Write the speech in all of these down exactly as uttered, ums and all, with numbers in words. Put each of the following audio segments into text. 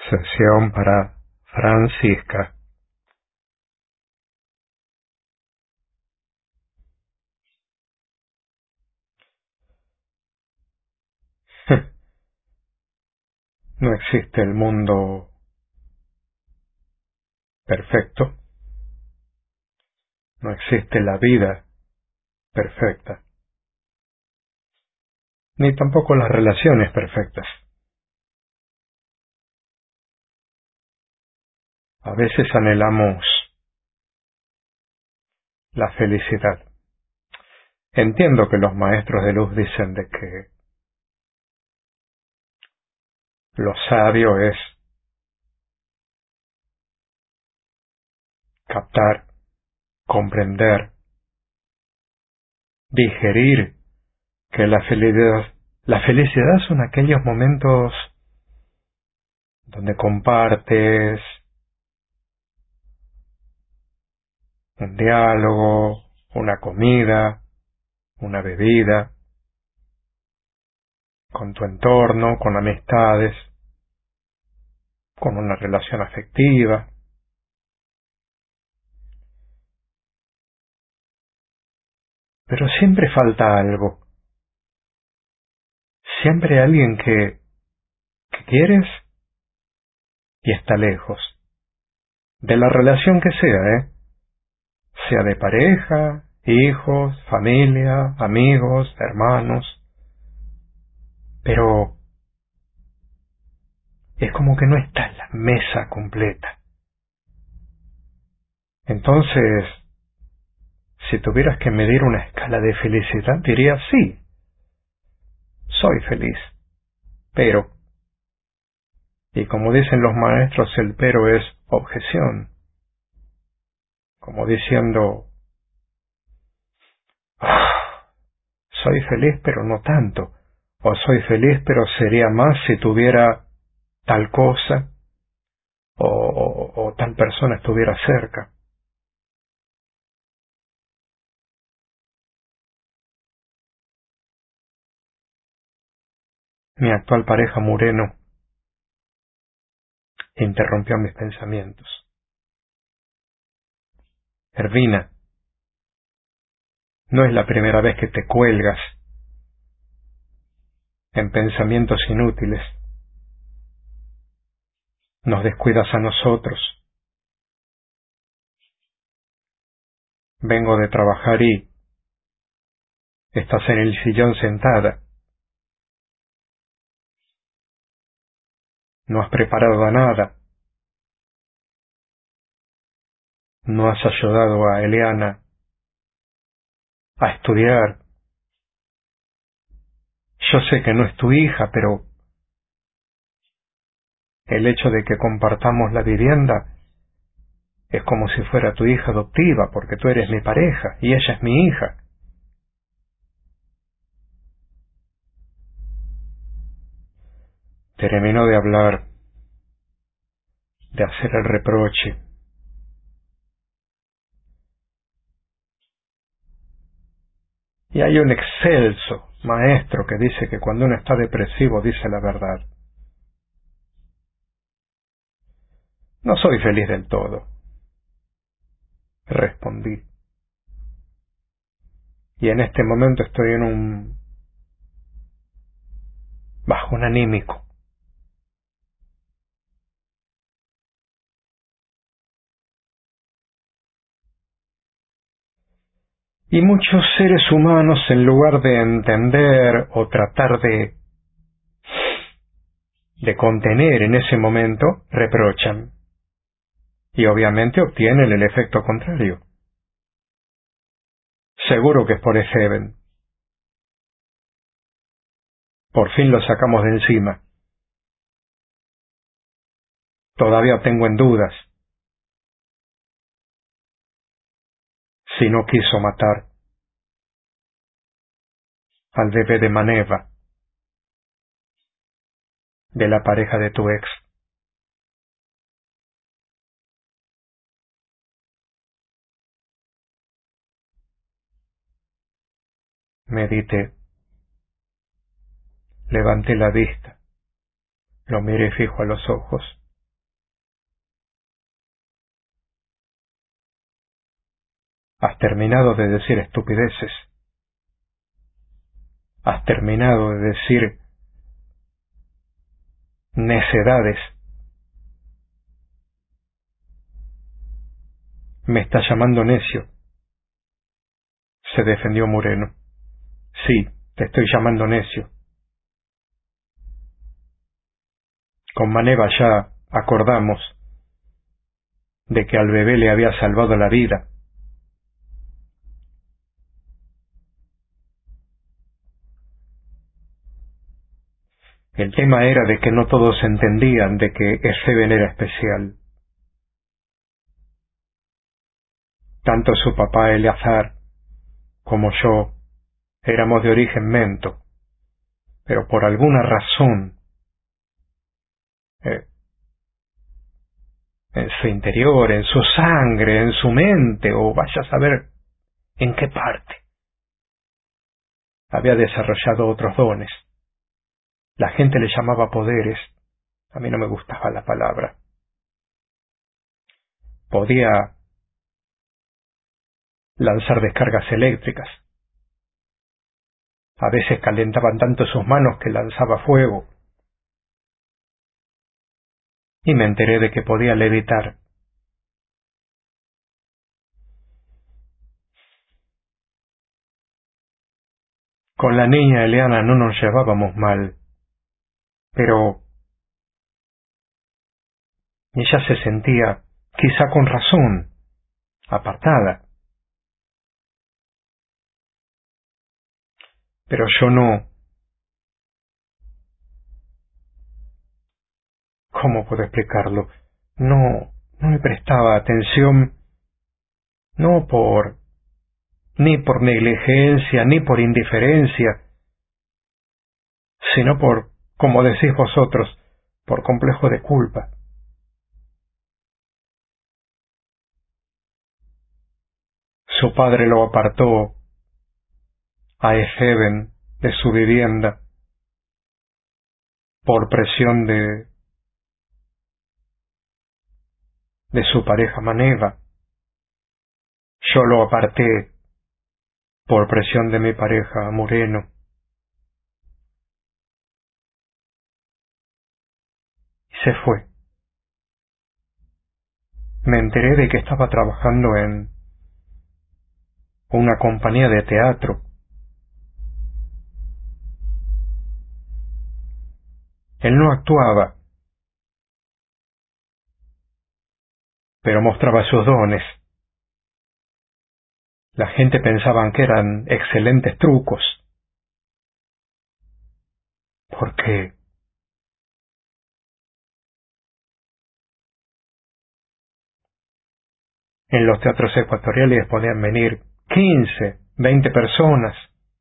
Sesión para Francisca. No existe el mundo perfecto. No existe la vida perfecta. Ni tampoco las relaciones perfectas. A veces anhelamos la felicidad. Entiendo que los maestros de luz dicen de que lo sabio es captar, comprender, digerir que la felicidad, la felicidad son aquellos momentos donde compartes un diálogo, una comida, una bebida, con tu entorno, con amistades, con una relación afectiva. Pero siempre falta algo. Siempre hay alguien que, que quieres y está lejos. De la relación que sea, ¿eh? Sea de pareja, hijos, familia, amigos, hermanos. Pero es como que no está en la mesa completa. Entonces, si tuvieras que medir una escala de felicidad, dirías sí, soy feliz. Pero, y como dicen los maestros, el pero es objeción. Como diciendo, ah, soy feliz pero no tanto. O soy feliz pero sería más si tuviera tal cosa o, o, o tal persona estuviera cerca. Mi actual pareja Moreno interrumpió mis pensamientos. Ervina, no es la primera vez que te cuelgas en pensamientos inútiles. Nos descuidas a nosotros. Vengo de trabajar y estás en el sillón sentada. No has preparado nada. No has ayudado a Eliana a estudiar. Yo sé que no es tu hija, pero el hecho de que compartamos la vivienda es como si fuera tu hija adoptiva, porque tú eres mi pareja y ella es mi hija. Terminó de hablar, de hacer el reproche. Y hay un excelso maestro que dice que cuando uno está depresivo dice la verdad. No soy feliz del todo, respondí. Y en este momento estoy en un bajón anímico. Y muchos seres humanos, en lugar de entender o tratar de, de contener en ese momento, reprochan. Y obviamente obtienen el efecto contrario. Seguro que es por Efeben. Por fin lo sacamos de encima. Todavía tengo en dudas si no quiso matar al bebé de Maneva, de la pareja de tu ex. Medité. Levanté la vista. Lo miré fijo a los ojos. Has terminado de decir estupideces. Has terminado de decir necedades. Me está llamando necio. Se defendió Moreno. Sí, te estoy llamando necio. Con Maneva ya acordamos de que al bebé le había salvado la vida. El tema era de que no todos entendían de que Ezeven era especial. Tanto su papá Eleazar como yo éramos de origen mento, pero por alguna razón eh, en su interior, en su sangre, en su mente, o vaya a saber en qué parte, había desarrollado otros dones. La gente le llamaba poderes. A mí no me gustaba la palabra. Podía lanzar descargas eléctricas. A veces calentaban tanto sus manos que lanzaba fuego. Y me enteré de que podía levitar. Con la niña Eliana no nos llevábamos mal, pero ella se sentía, quizá con razón, apartada. Pero yo no. ¿Cómo puedo explicarlo? No, no le prestaba atención, no por, ni por negligencia, ni por indiferencia, sino por, como decís vosotros, por complejo de culpa. Su padre lo apartó a Ezeven de su vivienda por presión de, de su pareja Maneva. Yo lo aparté por presión de mi pareja Moreno. Y se fue. Me enteré de que estaba trabajando en una compañía de teatro. Él no actuaba, pero mostraba sus dones. La gente pensaba que eran excelentes trucos. Porque en los teatros ecuatoriales podían venir quince, veinte personas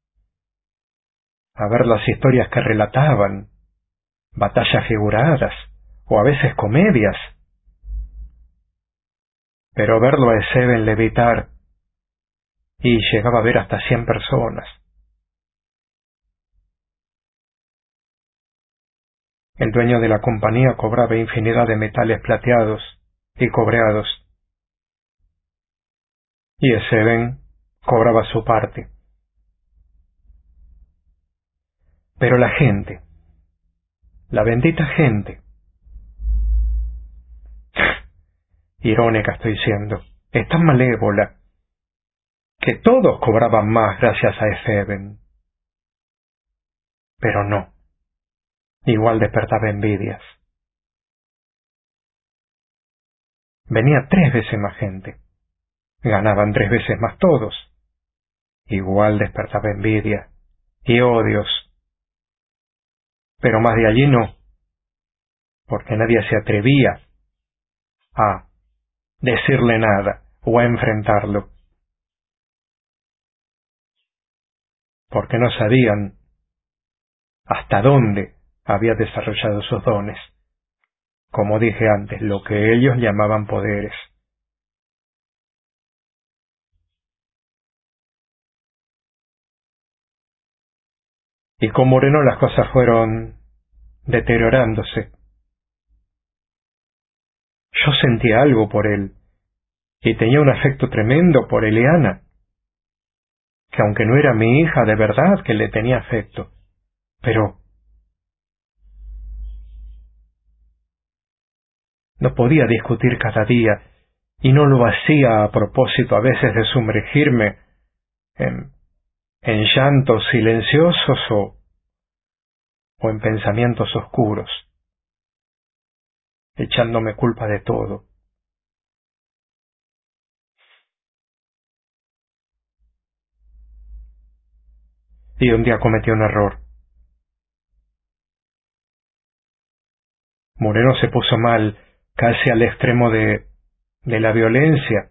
a ver las historias que relataban, batallas figuradas o a veces comedias. Pero verlo a Ezeven levitar y llegaba a ver hasta cien personas. El dueño de la compañía cobraba infinidad de metales plateados y cobreados, y Ezeven cobraba su parte. Pero la gente, la bendita gente, irónica estoy siendo, es tan malévola, que todos cobraban más gracias a Ezeven. Pero no, igual despertaba envidias. Venía tres veces más gente, ganaban tres veces más todos. Igual despertaba envidia y odios. Pero más de allí no, porque nadie se atrevía a decirle nada o a enfrentarlo, porque no sabían hasta dónde había desarrollado sus dones, como dije antes, lo que ellos llamaban poderes. Y con Moreno las cosas fueron deteriorándose. Yo sentía algo por él, y tenía un afecto tremendo por Eliana, que aunque no era mi hija, de verdad que le tenía afecto, pero no podía discutir cada día, y no lo hacía a propósito a veces de sumergirme en, en llantos silenciosos o, o en pensamientos oscuros, echándome culpa de todo. Y un día cometí un error. Moreno se puso mal, casi al extremo de, de la violencia.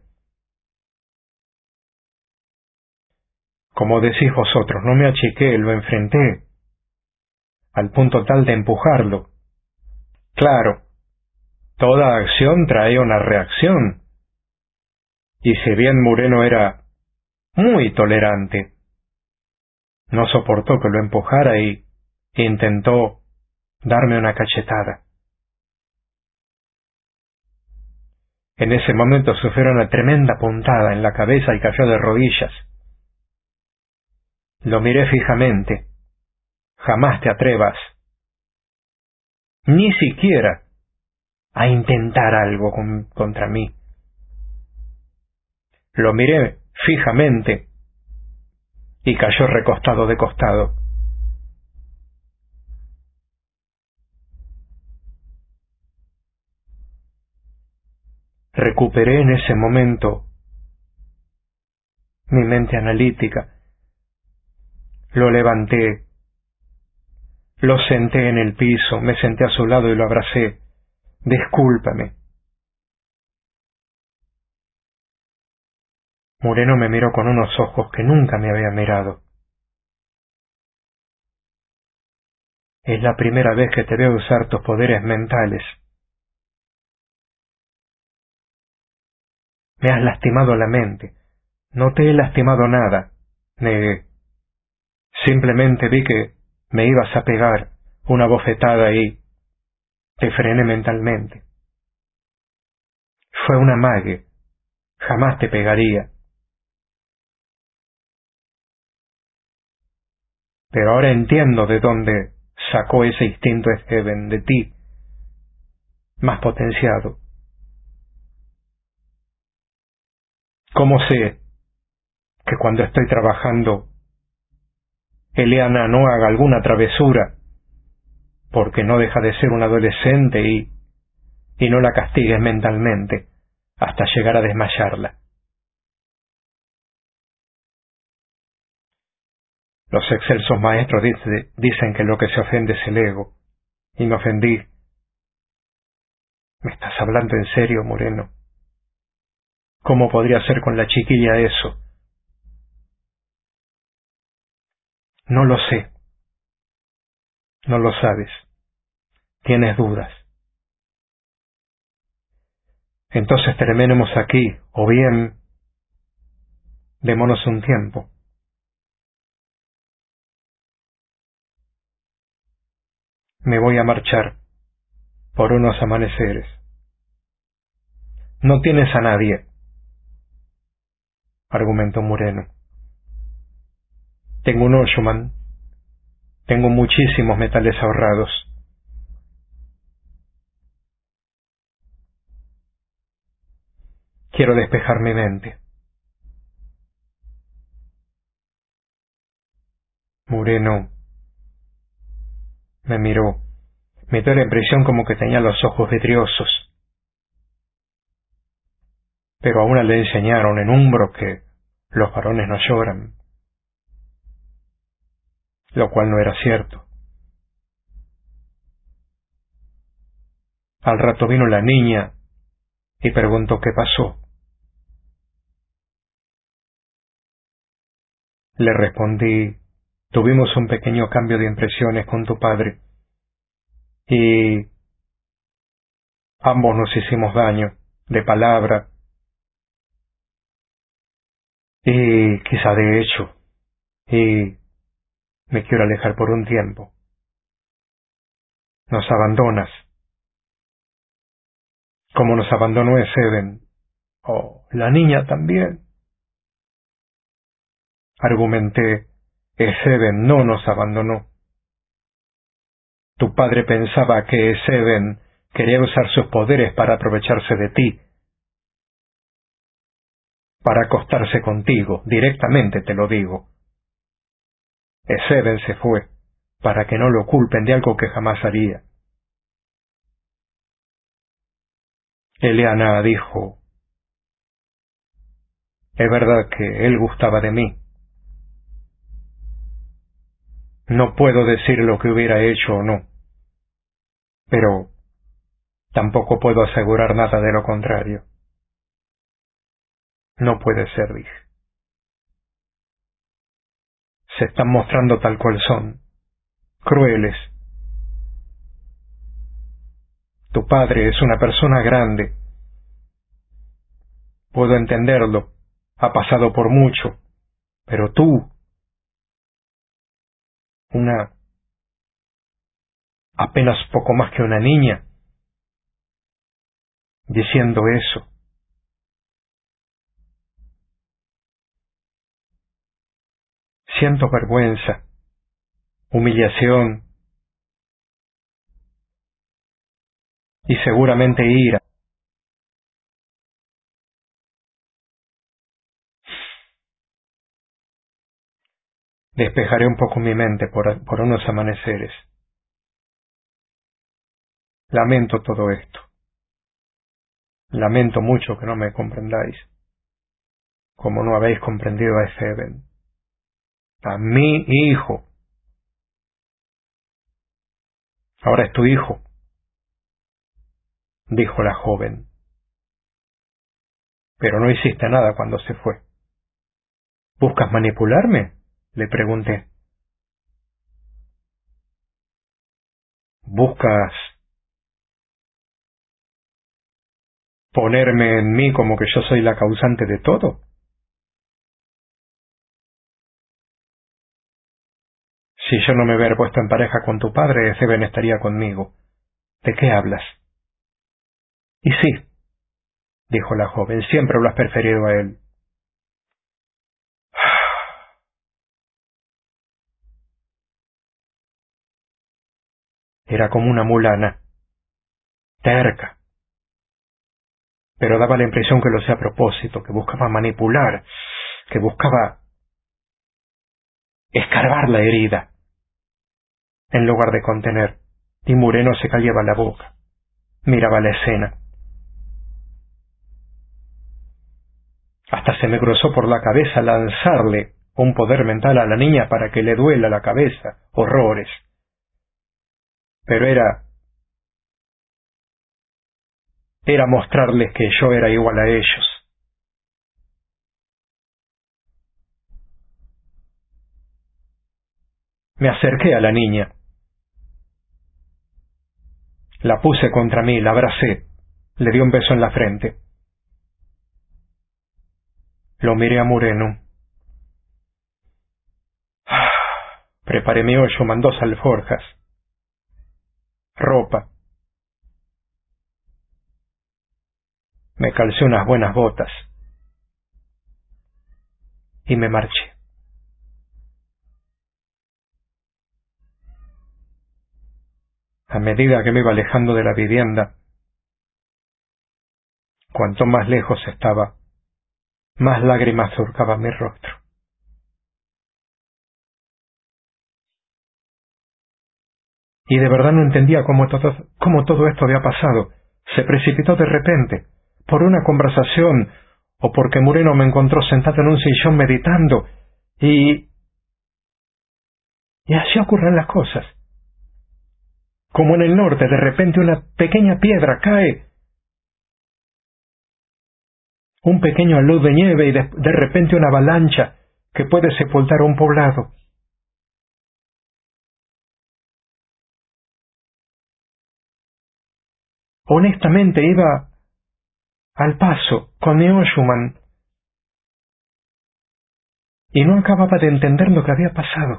Como decís vosotros, no me achiqué, lo enfrenté, al punto tal de empujarlo. Claro, toda acción trae una reacción, y si bien Moreno era muy tolerante, no soportó que lo empujara y intentó darme una cachetada. En ese momento sufrió una tremenda puntada en la cabeza y cayó de rodillas. Lo miré fijamente. Jamás te atrevas, ni siquiera a intentar algo con, contra mí. Lo miré fijamente y cayó recostado de costado. Recuperé en ese momento mi mente analítica. Lo levanté, lo senté en el piso, me senté a su lado y lo abracé. Discúlpame. Moreno me miró con unos ojos que nunca me había mirado. Es la primera vez que te veo usar tus poderes mentales. Me has lastimado la mente. No te he lastimado nada. Negué. Simplemente vi que me ibas a pegar una bofetada y te frené mentalmente. Fue un amague. Jamás te pegaría. Pero ahora entiendo de dónde sacó ese instinto Steven de ti, más potenciado. ¿Cómo sé que cuando estoy trabajando, Eliana no haga alguna travesura, porque no deja de ser un adolescente y, y no la castigues mentalmente hasta llegar a desmayarla? Los excelsos maestros dice, dicen que lo que se ofende es el ego, y me ofendí. ¿Me estás hablando en serio, Moreno? ¿Cómo podría ser con la chiquilla eso? No lo sé. No lo sabes. Tienes dudas. Entonces terminemos aquí, o bien démonos un tiempo. Me voy a marchar por unos amaneceres. No tienes a nadie, argumentó Moreno. Tengo un Oshuman. Tengo muchísimos metales ahorrados. Quiero despejar mi mente. Moreno me miró. Me dio la impresión como que tenía los ojos vidriosos. Pero a una le enseñaron en Umbro que los varones no lloran, lo cual no era cierto. Al rato vino la niña y preguntó qué pasó. Le respondí, tuvimos un pequeño cambio de impresiones con tu padre y ambos nos hicimos daño, de palabra y quizá de hecho, y me quiero alejar por un tiempo. Nos abandonas, como nos abandonó Steven, Oh, la niña también. Argumenté. Seven no nos abandonó. Tu padre pensaba que Seven quería usar sus poderes para aprovecharse de ti, para acostarse contigo, directamente te lo digo. Seven se fue, para que no lo culpen de algo que jamás haría. Eleana dijo, es verdad que él gustaba de mí. No puedo decir lo que hubiera hecho o no, pero tampoco puedo asegurar nada de lo contrario. No puede ser, dije. Se están mostrando tal cual son, crueles. Tu padre es una persona grande. Puedo entenderlo, ha pasado por mucho, pero tú, una apenas poco más que una niña, diciendo eso. Siento vergüenza, humillación y seguramente ira. Despejaré un poco mi mente por, por unos amaneceres. Lamento todo esto. Lamento mucho que no me comprendáis, como no habéis comprendido a Seven, a mi hijo. Ahora es tu hijo, dijo la joven. Pero no hiciste nada cuando se fue. ¿Buscas manipularme?, le pregunté. ¿Buscas ponerme en mí como que yo soy la causante de todo? Si yo no me hubiera puesto en pareja con tu padre, Seven estaría conmigo. ¿De qué hablas? Y sí, dijo la joven, siempre lo has preferido a él. Era como una mulana, terca, pero daba la impresión que lo hacía a propósito, que buscaba manipular, que buscaba escarbar la herida, en lugar de contener, y Mureno se callaba la boca, miraba la escena. Hasta se me cruzó por la cabeza lanzarle un poder mental a la niña para que le duela la cabeza, horrores. Pero era, era mostrarles que yo era igual a ellos. Me acerqué a la niña. La puse contra mí, la abracé, le di un beso en la frente. Lo miré a Mureno. Preparé mi hoyo, mandó alforjas, ropa. Me calcé unas buenas botas y me marché. A medida que me iba alejando de la vivienda, cuanto más lejos estaba, más lágrimas surcaban mi rostro. Y de verdad no entendía cómo todo, cómo todo esto había pasado. Se precipitó de repente, por una conversación, o porque Mureno me encontró sentado en un sillón meditando, y... y así ocurren las cosas. Como en el norte, de repente una pequeña piedra cae, un pequeño alud de nieve y de, de repente una avalancha que puede sepultar un poblado. Honestamente iba al paso con Neoshuman y no acababa de entender lo que había pasado.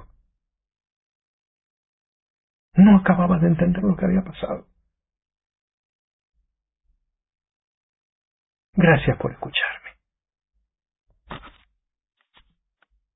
No acababa de entender lo que había pasado. Gracias por escucharme.